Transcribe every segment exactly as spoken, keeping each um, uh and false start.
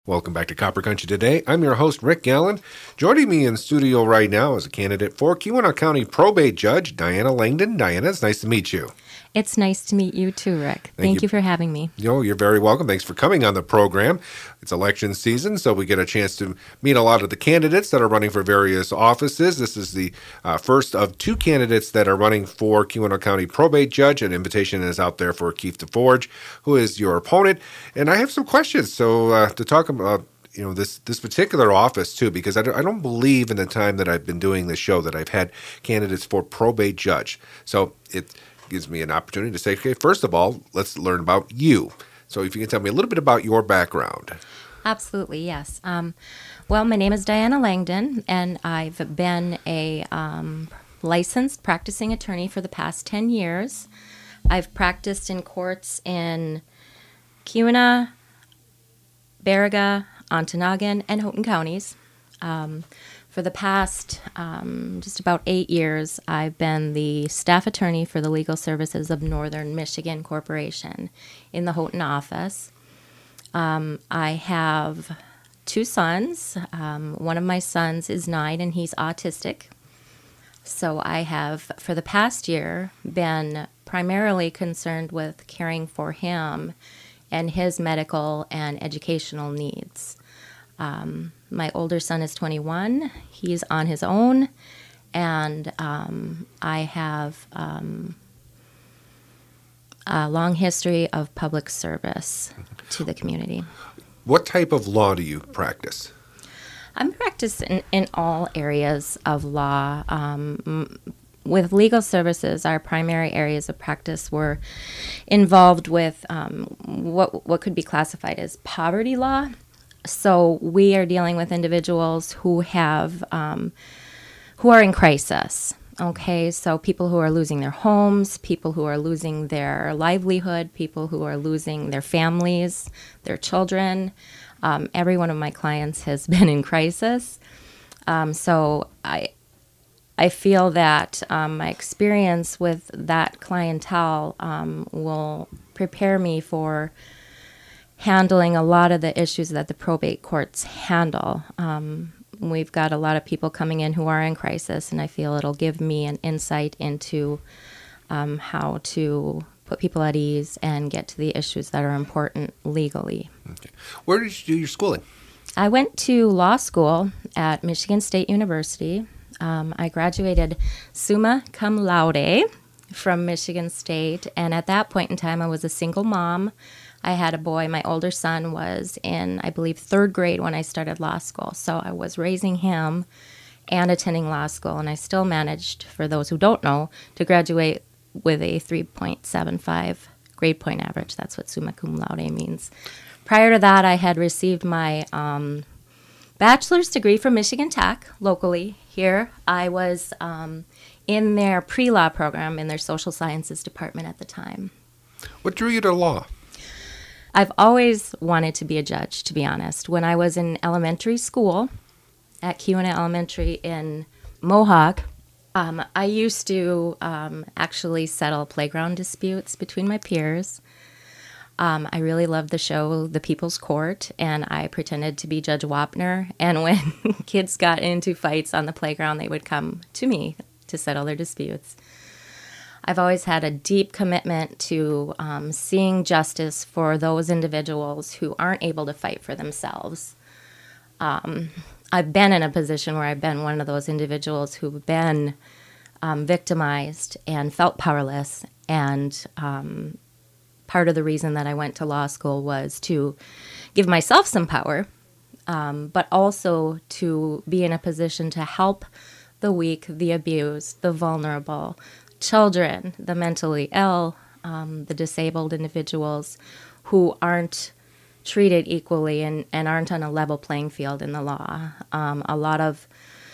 Welcome back to Copper Country Today. I'm your host, Rick Gallen. Joining me in studio right now is a candidate for Keweenaw County Probate Judge, Diana Langdon. Diana, it's nice to meet you. It's nice to meet you too, Rick. Thank, Thank you. you for having me. You know, you're very welcome. Thanks for coming on the program. It's election season, so we get a chance to meet a lot of the candidates that are running for various offices. This is the uh, first of two candidates that are running for Keweenaw County Probate Judge. An invitation is out there for Keith DeForge, who is your opponent. And I have some questions so uh, to talk about you know, this this particular office, too, because I don't, I don't believe in the time that I've been doing this show that I've had candidates for probate judge. So it gives me an opportunity to say, okay, first of all, let's learn about you. So if you can tell me a little bit about your background. Absolutely, yes. Um, well, my name is Diana Langdon, and I've been a um, licensed practicing attorney for the past ten years. I've practiced in courts in Keweenaw, Baraga, Ontonagon, and Houghton counties. Um, for the past um, just about eight years, I've been the staff attorney for the Legal Services of Northern Michigan Corporation in the Houghton office. Um, I have two sons. Um, one of my sons is nine, and he's autistic. So I have, for the past year, been primarily concerned with caring for him and his medical and educational needs. Um, my older son is twenty-one. He's on his own, and um, I have um, a long history of public service to the community. What type of law do you practice? I'm practicing in, in all areas of law. Um, with legal services, our primary areas of practice were involved with um, what what could be classified as poverty law. So we are dealing with individuals who have, um, who are in crisis, okay? So people who are losing their homes, people who are losing their livelihood, people who are losing their families, their children. Um, every one of my clients has been in crisis. Um, so I, I feel that um, my experience with that clientele um, will prepare me for handling a lot of the issues that the probate courts handle. Um, we've got a lot of people coming in who are in crisis, and I feel it'll give me an insight into um, how to put people at ease and get to the issues that are important legally. Okay. Where did you do your schooling? I went to law school at Michigan State University. Um, I graduated summa cum laude from Michigan State, and at that point in time, I was a single mom. I had a boy. My older son was in, I believe, third grade when I started law school. So I was raising him and attending law school, and I still managed, for those who don't know, to graduate with a three point seven five grade point average. That's what summa cum laude means. Prior to that, I had received my um, bachelor's degree from Michigan Tech, locally here. I was um, in their pre-law program in their social sciences department at the time. What drew you to law? I've always wanted to be a judge, to be honest. When I was in elementary school at Keweenaw Elementary in Mohawk, um, I used to um, actually settle playground disputes between my peers. Um, I really loved the show The People's Court, and I pretended to be Judge Wapner. And when kids got into fights on the playground, they would come to me to settle their disputes. I've always had a deep commitment to um, seeing justice for those individuals who aren't able to fight for themselves. Um, I've been in a position where I've been one of those individuals who've been um, victimized and felt powerless. And um, part of the reason that I went to law school was to give myself some power, um, but also to be in a position to help the weak, the abused, the vulnerable, children, the mentally ill, um, the disabled individuals who aren't treated equally and, and aren't on a level playing field in the law. Um, a lot of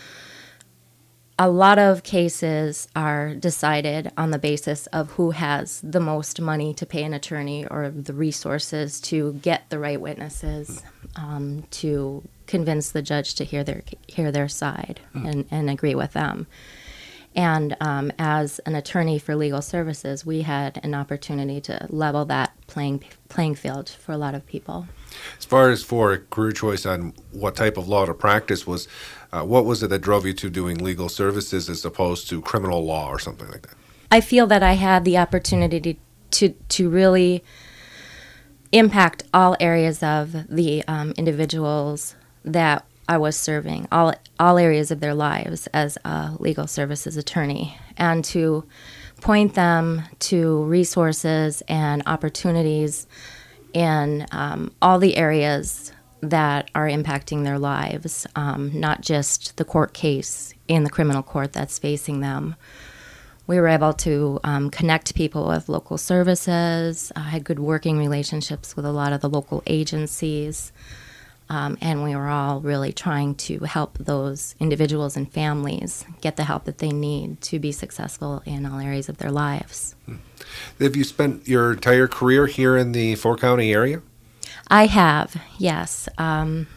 a lot of cases are decided on the basis of who has the most money to pay an attorney or the resources to get the right witnesses um, to convince the judge to hear their hear their side and, and agree with them. And um, as an attorney for legal services, we had an opportunity to level that playing playing field for a lot of people. As far as for a career choice on what type of law to practice was, uh, what was it that drove you to doing legal services as opposed to criminal law or something like that? I feel that I had the opportunity to to, to really impact all areas of the um, individuals that I was serving, all all areas of their lives as a legal services attorney, and to point them to resources and opportunities in um, all the areas that are impacting their lives, um, not just the court case in the criminal court that's facing them. We were able to um, connect people with local services. I had good working relationships with a lot of the local agencies. Um, and we were all really trying to help those individuals and families get the help that they need to be successful in all areas of their lives. Have you spent your entire career here in the four-county area? I have, yes. Um,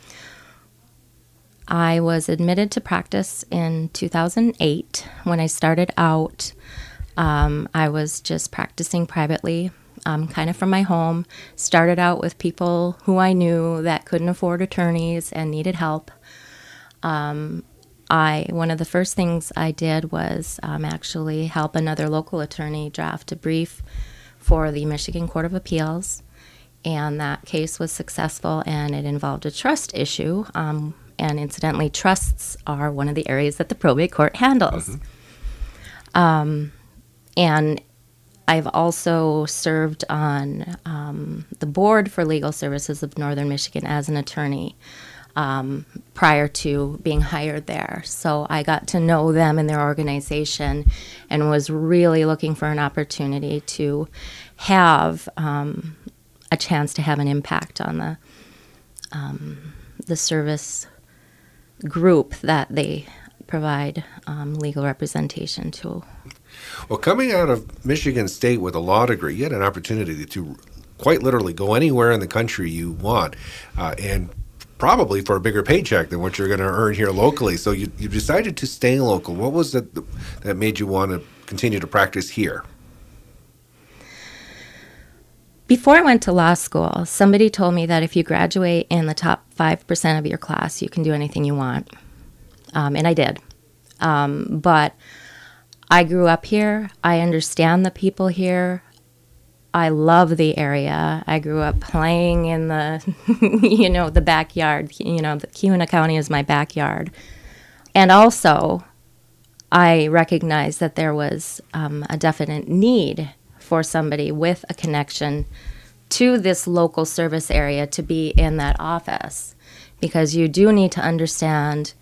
I was admitted to practice in two thousand eight. When I started out, um, I was just practicing privately, um, kind of from my home. Started out with people who I knew that couldn't afford attorneys and needed help. Um, I one of the first things I did was um, actually help another local attorney draft a brief for the Michigan Court of Appeals, and that case was successful, and it involved a trust issue. Um, And incidentally, trusts are one of the areas that the probate court handles. Mm-hmm. Um, and I've also served on um, the board for legal services of Northern Michigan as an attorney um, prior to being hired there. So I got to know them and their organization and was really looking for an opportunity to have um, a chance to have an impact on the um, the service group that they provide um, legal representation to. Well, coming out of Michigan State with a law degree, you had an opportunity to quite literally go anywhere in the country you want, uh, and probably for a bigger paycheck than what you're going to earn here locally. So you, you decided to stay local. What was it that made you want to continue to practice here? Before I went to law school, somebody told me that if you graduate in the top five percent of your class, you can do anything you want. Um, and I did. Um, but I grew up here. I understand the people here. I love the area. I grew up playing in the, you know, the backyard. You know, the Keweenaw County is my backyard. And also, I recognized that there was um, a definite need for somebody with a connection to this local service area to be in that office, because you do need to understand,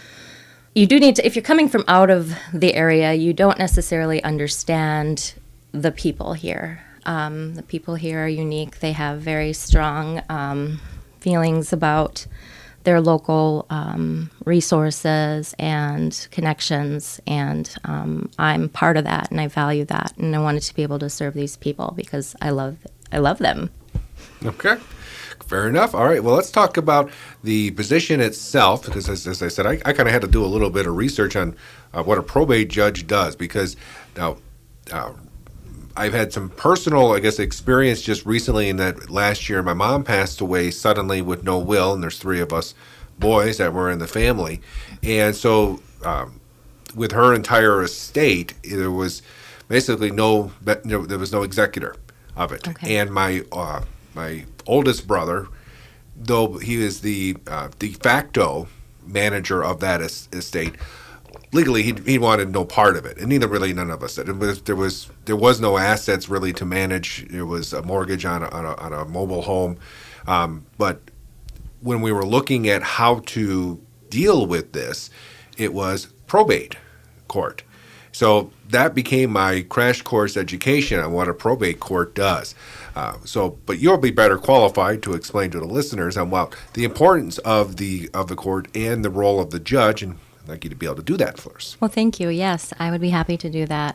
you do need to, if you're coming from out of the area, you don't necessarily understand the people here. Um, the people here are unique. They have very strong um, feelings about their local um, resources and connections, and um, I'm part of that, and I value that, and I wanted to be able to serve these people because I love I love them. Okay, fair enough. All right, well, let's talk about the position itself, because as, as I said, I, I kind of had to do a little bit of research on uh, what a probate judge does, because now uh, I've had some personal, I guess, experience just recently in that last year my mom passed away suddenly with no will, and there's three of us boys that were in the family. And so um, with her entire estate, there was basically no, there was no executor of it. Okay. And my uh, my oldest brother, though he is the uh, de facto manager of that es- estate, legally, he he wanted no part of it, and neither really none of us did. It was, there was there was no assets really to manage. There was a mortgage on a, on a, on a mobile home, um, but when we were looking at how to deal with this, it was probate court. So that became my crash course education on what a probate court does. Uh, so, but you'll be better qualified to explain to the listeners on well the importance of the of the court and the role of the judge, and I'd like you to be able to do that for us. Well, thank you. Yes, I would be happy to do that.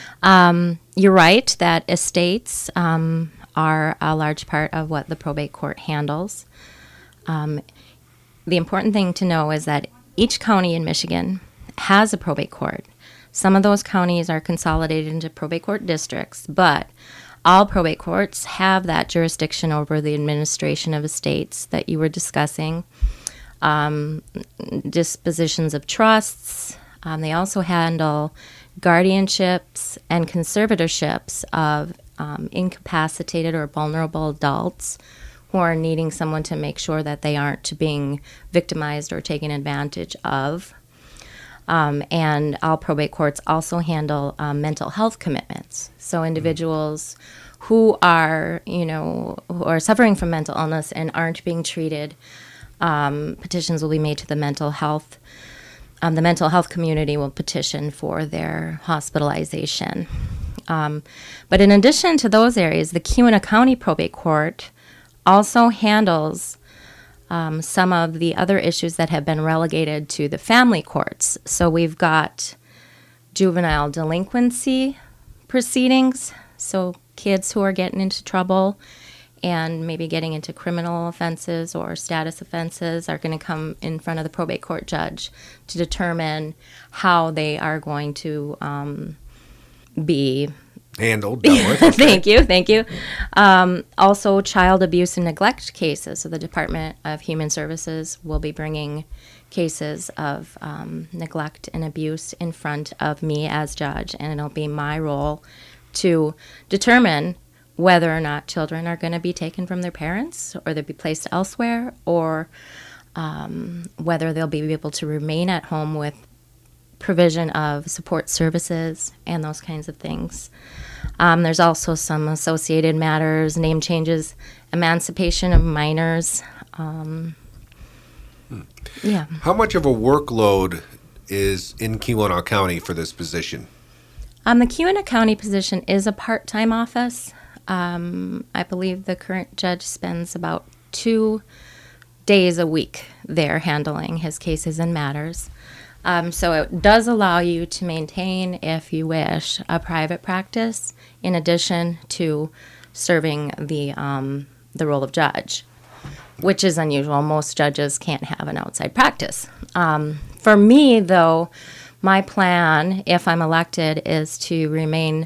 Um, you're right that estates um, are a large part of what the probate court handles. Um, the important thing to know is that each county in Michigan has a probate court. Some of those counties are consolidated into probate court districts, but all probate courts have that jurisdiction over the administration of estates that you were discussing, um, dispositions of trusts. Um, they also handle guardianships and conservatorships of um, incapacitated or vulnerable adults who are needing someone to make sure that they aren't being victimized or taken advantage of. Um, and all probate courts also handle um, mental health commitments. So individuals who are, you know, who are suffering from mental illness and aren't being treated, um, petitions will be made to the mental health. Um, the mental health community will petition for their hospitalization. Um, but in addition to those areas, the Keweenaw County Probate Court also handles um, some of the other issues that have been relegated to the family courts. So we've got juvenile delinquency proceedings, so kids who are getting into trouble and maybe getting into criminal offenses or status offenses are going to come in front of the probate court judge to determine how they are going to um, be handled. Dealt with. Okay. Thank you, thank you. Um, also, child abuse and neglect cases. So the Department of Human Services will be bringing cases of um, neglect and abuse in front of me as judge, and it'll be my role to determine whether or not children are going to be taken from their parents or they'll be placed elsewhere, or um, whether they'll be able to remain at home with provision of support services and those kinds of things. Um, there's also some associated matters, name changes, emancipation of minors. Um, hmm. Yeah. How much of a workload is in Keweenaw County for this position? Um, the Keweenaw County position is a part-time office. Um, I believe the current judge spends about two days a week there handling his cases and matters. Um, so it does allow you to maintain, if you wish, a private practice in addition to serving the um, the role of judge, which is unusual. Most judges can't have an outside practice. Um, for me, though, my plan, if I'm elected, is to remain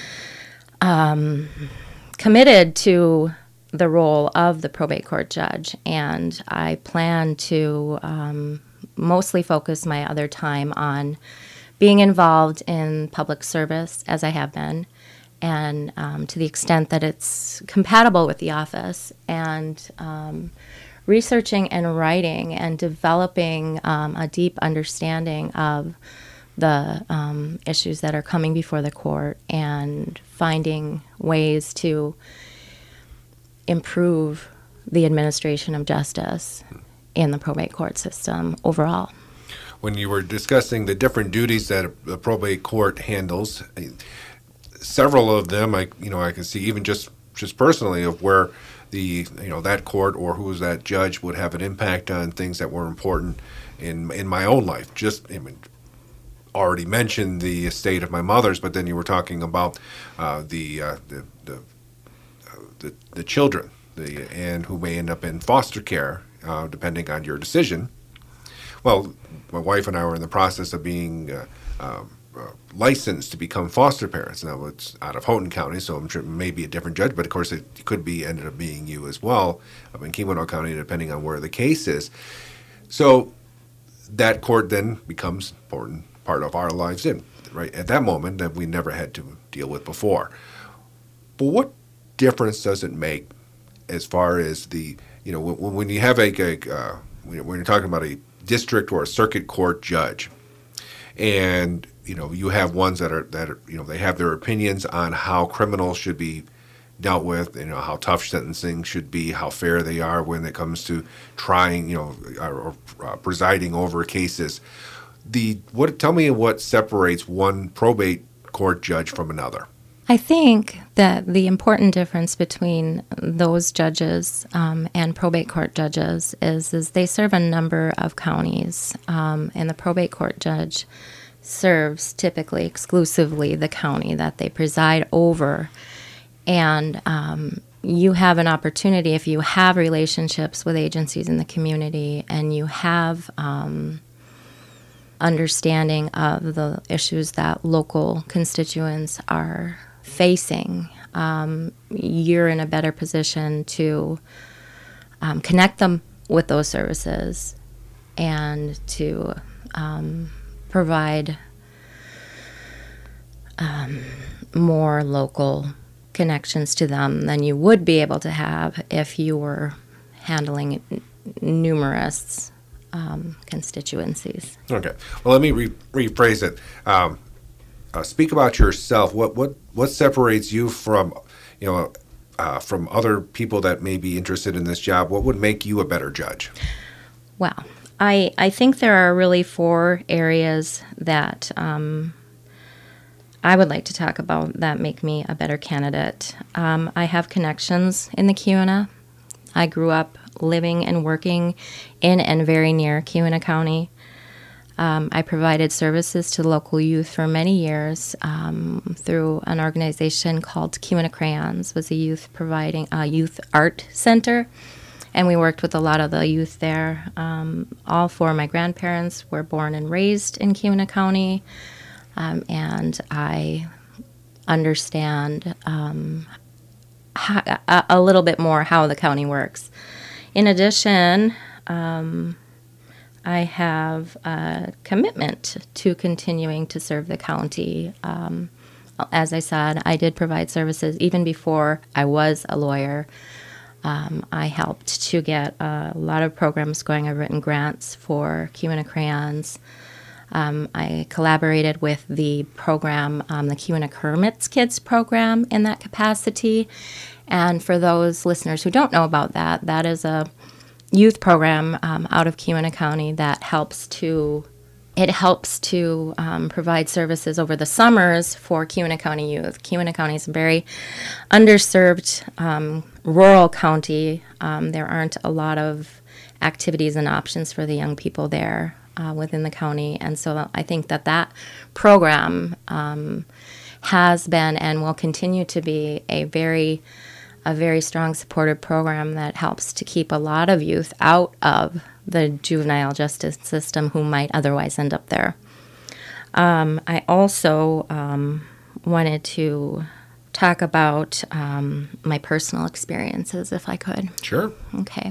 um, committed to the role of the probate court judge, and I plan to um, mostly focus my other time on being involved in public service, as I have been, and um, to the extent that it's compatible with the office, and um, researching and writing and developing um, a deep understanding of the um, issues that are coming before the court and finding ways to improve the administration of justice in the probate court system overall. When you were discussing the different duties that a, a probate court handles, several of them, I you know, I can see even just just personally of where the you know that court or who was that judge would have an impact on things that were important in in my own life. Just I mean, already mentioned the estate of my mother's, but then you were talking about uh, the, uh, the the uh, the the children, the and who may end up in foster care, uh, depending on your decision. Well, my wife and I were in the process of being uh, um, uh, licensed to become foster parents. Now it's out of Houghton County, so I'm sure it may be a different judge, but of course it could be ended up being you as well up in Keweenaw County, depending on where the case is. So that court then becomes important part of our lives in right at that moment that we never had to deal with before. But what difference does it make as far as the you know when, when you have a, a uh, when you're talking about a district or a circuit court judge, and you know you have ones that are that are, you know they have their opinions on how criminals should be dealt with, you know how tough sentencing should be, how fair they are when it comes to trying, you know, or, or uh, presiding over cases. The what? Tell me what separates one probate court judge from another. I think that the important difference between those judges um, and probate court judges is, is they serve a number of counties, um, and the probate court judge serves typically exclusively the county that they preside over. And um, you have an opportunity, if you have relationships with agencies in the community and you have um, understanding of the issues that local constituents are facing, um, you're in a better position to um, connect them with those services and to um, provide um, more local connections to them than you would be able to have if you were handling n- numerous um, constituencies. Okay. Well, let me re- rephrase it. Um, uh, speak about yourself. What what what separates you from, you know, uh, from other people that may be interested in this job? What would make you a better judge? Well, I I think there are really four areas that um, I would like to talk about that make me a better candidate. Um, I have connections in the Keweenaw. I grew up living and working in and very near Keweenaw County. Um, I provided services to local youth for many years um, through an organization called Keweenaw Crayons. It was a youth providing a youth art center, and we worked with a lot of the youth there. Um, all four of my grandparents were born and raised in Keweenaw County. Um, and I understand um, how, a, a little bit more how the county works. In addition, um, I have a commitment to continuing to serve the county. Um, as I said, I did provide services even before I was a lawyer. Um, I helped to get a lot of programs going. I've written grants for Keweenaw Crayons. Um, I collaborated with the program, um, the Keweenaw Kermit's Kids program in that capacity. And for those listeners who don't know about that, that is a youth program um, out of Keweenaw County that helps to, it helps to um, provide services over the summers for Keweenaw County youth. Keweenaw County is a very underserved um, rural county. Um, there aren't a lot of activities and options for the young people there. Uh, within the county, and so I think that that program um, has been and will continue to be a very, a very strong supportive program that helps to keep a lot of youth out of the juvenile justice system who might otherwise end up there. Um, I also um, wanted to talk about um, my personal experiences, if I could. Sure. Okay.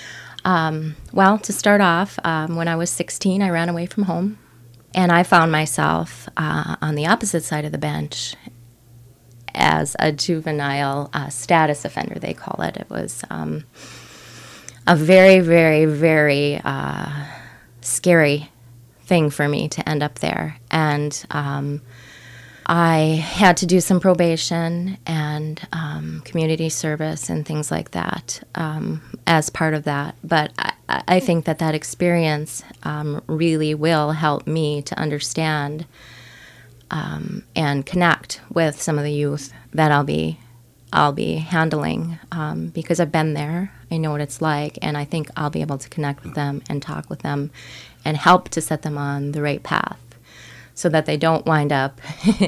Um, well, to start off, um, when I was sixteen, I ran away from home, and I found myself uh, on the opposite side of the bench as a juvenile uh, status offender, they call it. It was um, a very, very, very uh, scary thing for me to end up there. And um, I had to do some probation and um, community service and things like that um, as part of that. But I, I think that that experience um, really will help me to understand um, and connect with some of the youth that I'll be I'll be handling um, because I've been there. I know what it's like, and I think I'll be able to connect with them and talk with them and help to set them on the right path, so that they don't wind up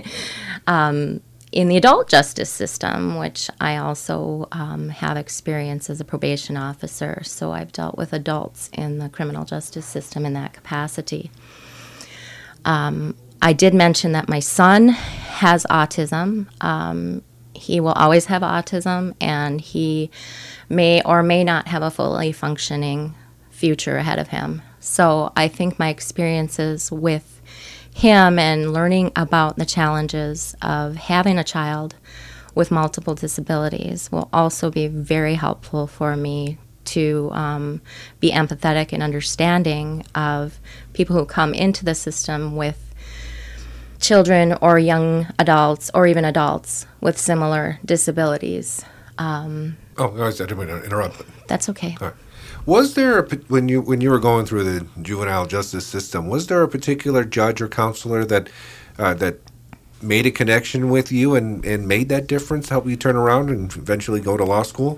um, in the adult justice system, which I also um, have experience as a probation officer. So I've dealt with adults in the criminal justice system in that capacity. Um, I did mention that my son has autism. Um, he will always have autism, and he may or may not have a fully functioning future ahead of him. So I think my experiences with him and learning about the challenges of having a child with multiple disabilities will also be very helpful for me to um, be empathetic and understanding of people who come into the system with children or young adults or even adults with similar disabilities. Um, oh, I didn't mean to interrupt. That's okay. All right. Was there a, when you when you were going through the juvenile justice system, was there a particular judge or counselor that uh, that made a connection with you and, and made that difference, help you turn around and eventually go to law school?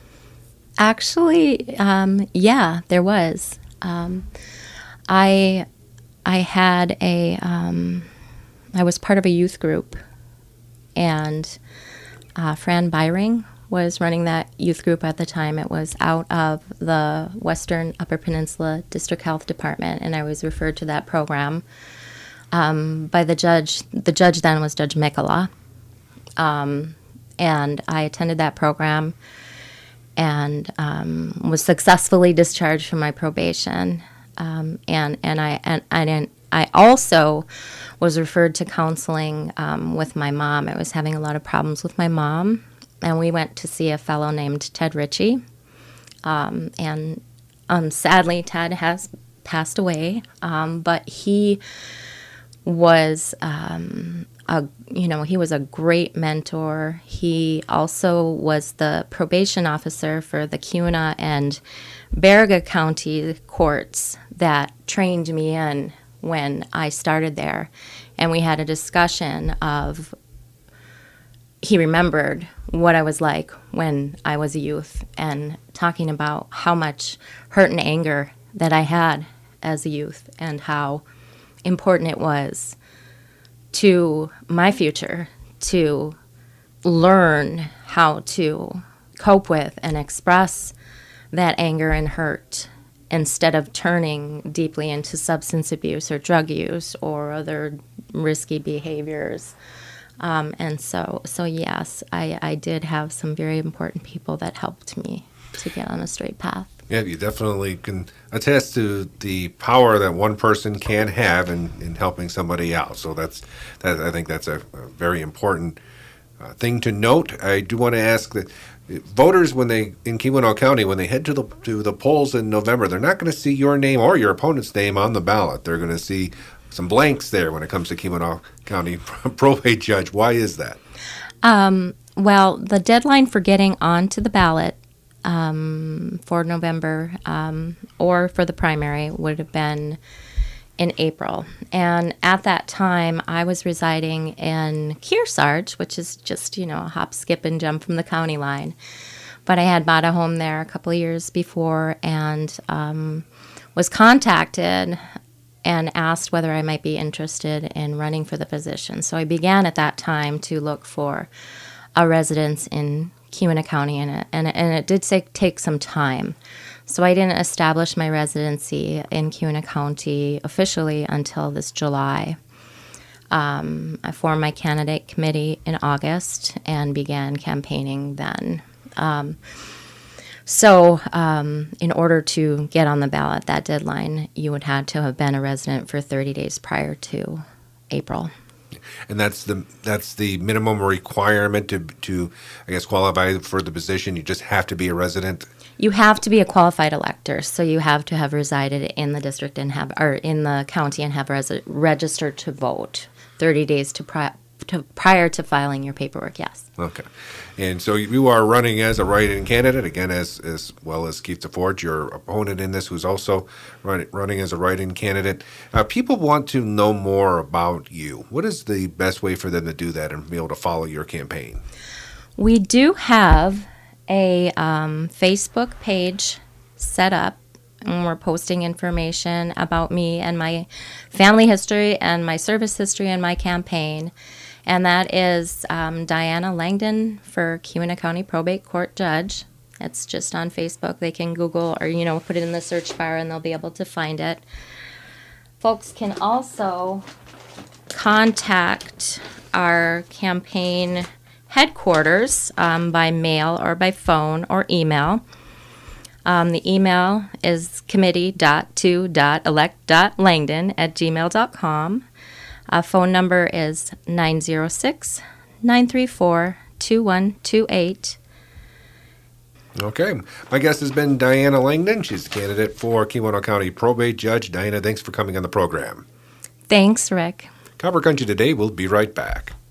Actually, um, yeah, there was. Um, I I had a um, I was part of a youth group, and uh, Fran Byring was running that youth group at the time. It was out of the Western Upper Peninsula District Health Department, and I was referred to that program um, by the judge. The judge then was Judge Mikala, um, And I attended that program and um, was successfully discharged from my probation. Um, and and I and I didn't. I also was referred to counseling um, with my mom. I was having a lot of problems with my mom, and we went to see a fellow named Ted Ritchie. Um, and um, sadly, Ted has passed away, um, but he was um, a you know he was a great mentor. He also was the probation officer for the Kuna and Baraga County courts that trained me in when I started there, and we had a discussion of, he remembered what I was like when I was a youth and talking about how much hurt and anger that I had as a youth and how important it was to my future to learn how to cope with and express that anger and hurt instead of turning deeply into substance abuse or drug use or other risky behaviors. Um, and so, so yes, I, I did have some very important people that helped me to get on a straight path. Yeah, you definitely can attest to the power that one person can have in, in helping somebody out. So that's that. I think that's a, a very important uh, thing to note. I do want to ask that voters, when they in Keweenaw County, when they head to the to the polls in November, they're not going to see your name or your opponent's name on the ballot. They're going to see some blanks there when it comes to Keweenaw County probate judge. Why is that? Um, well, the deadline for getting onto the ballot um, for November um, or for the primary would have been in April. And at that time, I was residing in Kearsarge, which is just, you know, a hop, skip, and jump from the county line. But I had bought a home there a couple of years before and um, was contacted and asked whether I might be interested in running for the position. So I began at that time to look for a residence in Keweenaw County, and it, and, and it did take, take some time. So I didn't establish my residency in Keweenaw County officially until this July. Um, I formed my candidate committee in August and began campaigning then. Um, so um, in order to get on the ballot, that deadline, you would have to have been a resident for thirty days prior to April. And that's the that's the minimum requirement to to I guess qualify for the position. You just have to be a resident. You have to be a qualified elector, so you have to have resided in the district and have or in the county and have res- registered to vote thirty days to, pri- to prior to filing your paperwork. Yes. Okay, and so you are running as a write-in candidate again, as as well as Keith DeForge, your opponent in this, who's also run, running as a write-in candidate. Uh, people want to know more about you. What is the best way for them to do that and be able to follow your campaign? We do have a um, Facebook page set up, and we're posting information about me and my family history and my service history and my campaign. And that is um, Diana Langdon for Keweenaw County Probate Court Judge. It's just on Facebook. They can Google or, you know, put it in the search bar and they'll be able to find it. Folks can also contact our campaign headquarters um, by mail or by phone or email. Um, the email is committee dot two dot elect dot langdon at gmail dot com. Uh, phone number is nine zero six, nine three four, two one two eight. Okay. My guest has been Diana Langdon. She's the candidate for Keweenaw County Probate Judge. Diana, thanks for coming on the program. Thanks, Rick. Copper Country Today. We'll be right back.